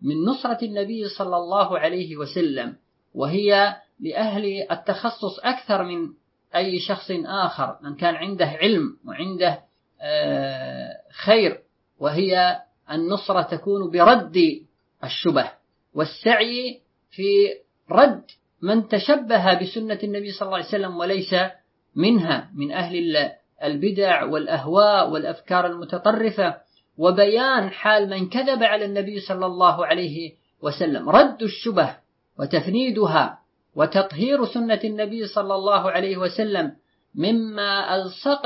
من نصرة النبي صلى الله عليه وسلم، وهي لأهل التخصص أكثر من أي شخص آخر، من كان عنده علم وعنده خير، وهي النصرة تكون برد الشبه والسعي في رد من تشبه بسنة النبي صلى الله عليه وسلم وليس منها، من أهل البدع والأهواء والأفكار المتطرفة، وبيان حال من كذب على النبي صلى الله عليه وسلم، رد الشبه وتفنيدها وتطهير سنة النبي صلى الله عليه وسلم مما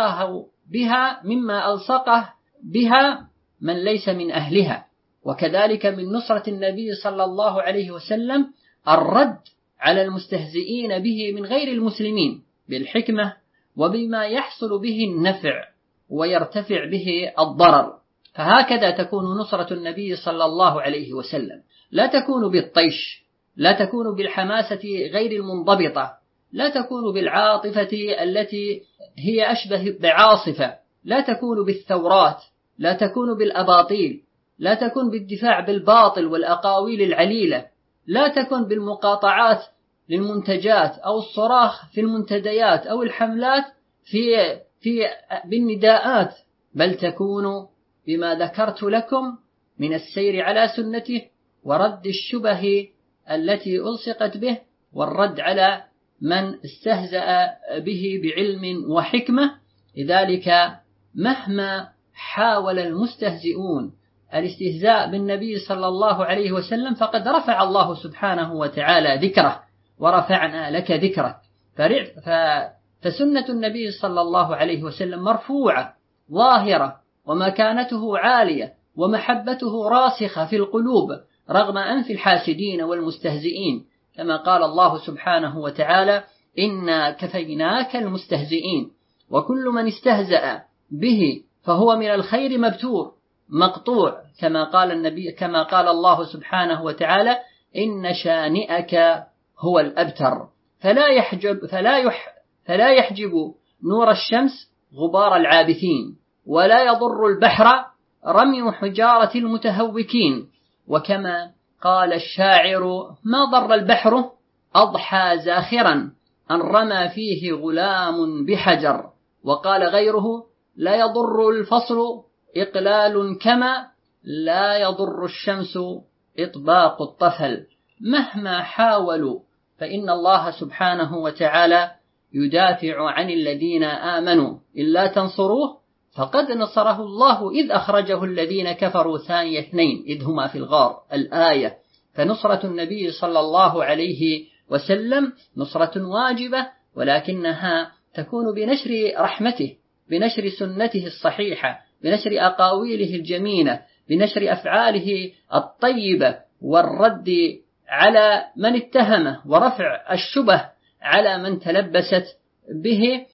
ألصقه بها من ليس من أهلها. وكذلك من نصرة النبي صلى الله عليه وسلم الرد على المستهزئين به من غير المسلمين بالحكمة وبما يحصل به النفع ويرتفع به الضرر. فهكذا تكون نصرة النبي صلى الله عليه وسلم، لا تكون بالطيش، لا تكون بالحماسة غير المنضبطة، لا تكون بالعاطفة التي هي أشبه بعاصفة، لا تكون بالثورات، لا تكون بالأباطيل، لا تكون بالدفاع بالباطل والأقاويل العليلة، لا تكون بالمقاطعات للمنتجات أو الصراخ في المنتديات أو الحملات بالنداءات، بل تكون بما ذكرت لكم من السير على سنته ورد الشبه التي ألصقت به، والرد على من استهزأ به بعلم وحكمة. لذلك مهما حاول المستهزئون الاستهزاء بالنبي صلى الله عليه وسلم فقد رفع الله سبحانه وتعالى ذكره، ورفعنا لك ذكرك. فسنة النبي صلى الله عليه وسلم مرفوعة ظاهرة، ومكانته عالية، ومحبته راسخة في القلوب رغم أنف الحاسدين والمستهزئين، كما قال الله سبحانه وتعالى: إنا كفيناك المستهزئين. وكل من استهزأ به فهو من الخير مبتور مقطوع، كما قال الله سبحانه وتعالى: إن شانئك هو الأبتر. فلا يحجب نور الشمس غبار العابثين، ولا يضر البحر رمي حجارة المتهوكين. وكما قال الشاعر: ما ضر البحر أضحى زاخرا أن رمى فيه غلام بحجر. وقال غيره: لا يضر الفصل إقلال كما لا يضر الشمس إطباق الطفل. مهما حاولوا فإن الله سبحانه وتعالى يدافع عن الذين آمنوا، إلا تنصروه فقد نصره الله إذ أخرجه الذين كفروا ثاني اثنين إذ هما في الغار، الآية. فنصرة النبي صلى الله عليه وسلم نصرة واجبة، ولكنها تكون بنشر رحمته، بنشر سنته الصحيحة، بنشر أقاويله الجميلة، بنشر أفعاله الطيبة، والرد على من اتهمه، ورفع الشبه على من تلبست به،